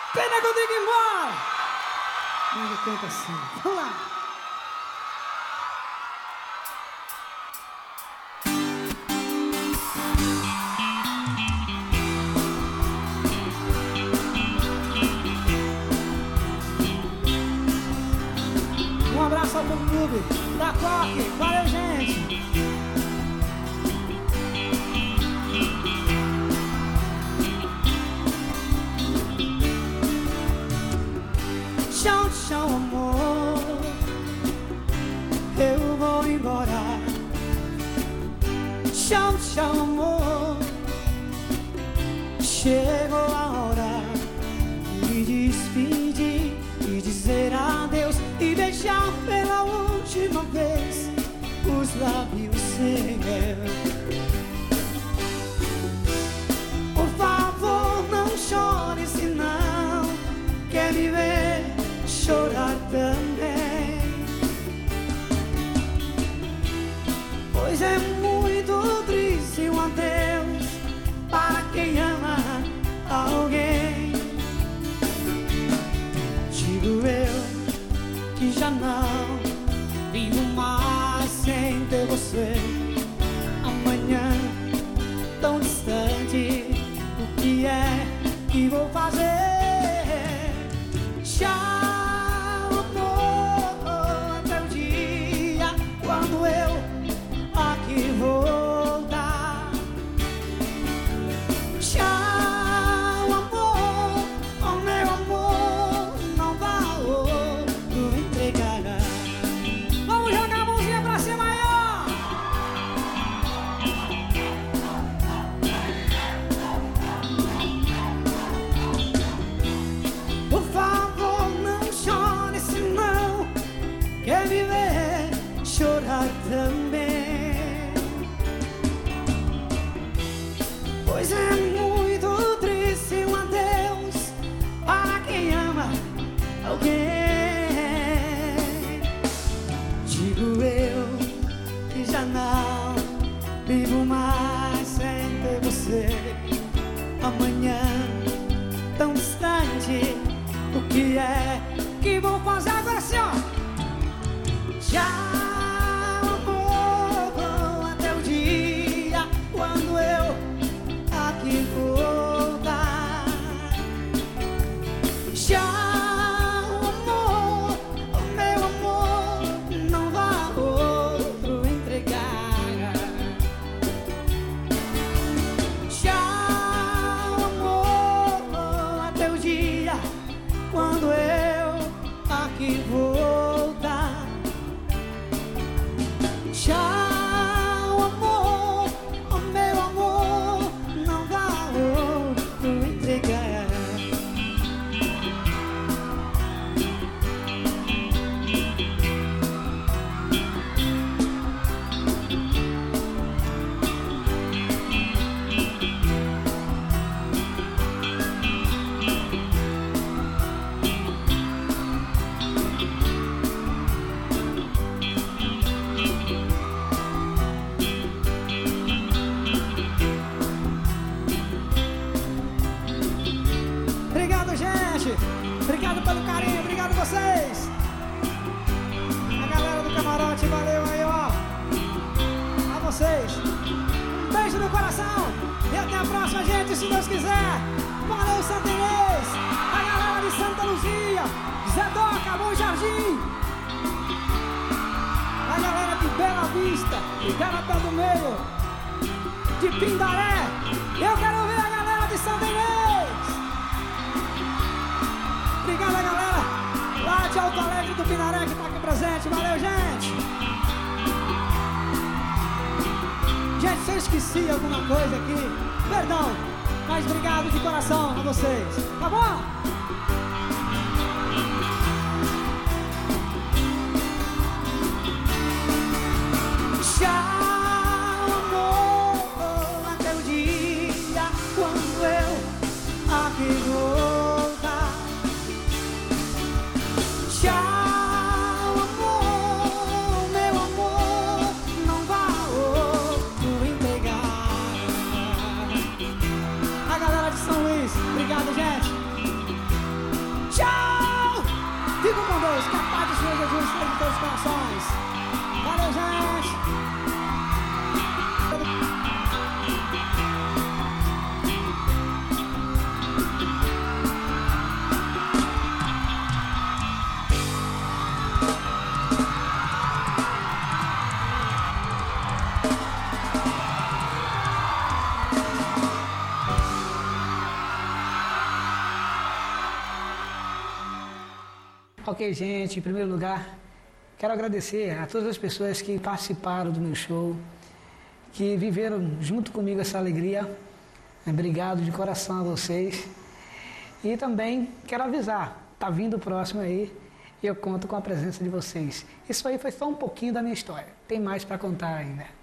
Pena que eu tenho que ir embora. Mas eu canto assim. Vamos lá. Um abraço ao clube da Coque. Valeu, gente. Tchau, tchau, amor, eu vou embora. Tchau, tchau, amor, chegou a hora de despedir e dizer adeus e beijar pela última vez os lábios seus. Por favor, não chore, se não quer me ver chorar também, pois é muito triste um adeus para quem ama alguém. Digo eu que já não vivo mais sem ter você. Amanhã tão distante, o que é que vou fazer? Tchau, quando eu aqui voltar. Tchau, amor, oh meu amor, não vá outro entregar. Vamos jogar a mãozinha pra cima aí, ó. Por favor, não chore, se não quer me ver chorar também, pois é muito triste um adeus para quem ama alguém. Digo eu que já não vivo mais sem ter você. Amanhã tão distante, o que é que vou fazer agora, assim, ó? Já voltar. Tchau, amor, oh meu amor, não vá outro entregar. Tchau, amor, até o dia quando eu aqui voltar. Tchau. Obrigado pelo carinho, obrigado a vocês. A galera do camarote, valeu aí, ó. A vocês. Um beijo no coração. E até a próxima, gente, se Deus quiser. Valeu, Santa Inês. A galera de Santa Luzia, Zé Doca, Bom Jardim. A galera de Bela Vista, de Garapé do Meio, de Pindaré. Eu quero ver a galera de Santa Inês. Obrigado a galera lá de Alto Alegre do Pinaré que tá aqui presente. Valeu, gente. Gente, se eu esqueci alguma coisa aqui, perdão, mas obrigado de coração a vocês, tá bom? Tchau, amor, até o dia quando eu aqui voltar. Tchau, amor, meu amor, não vá outro entregar. A galera de São Luís, obrigado, gente. de todos os corações. Valeu, gente! Ok, gente, em primeiro lugar, quero agradecer a todas as pessoas que participaram do meu show, que viveram junto comigo essa alegria. Obrigado de coração a vocês. E também quero avisar, tá vindo o próximo aí e eu conto com a presença de vocês. Isso aí foi só um pouquinho da minha história, tem mais para contar ainda.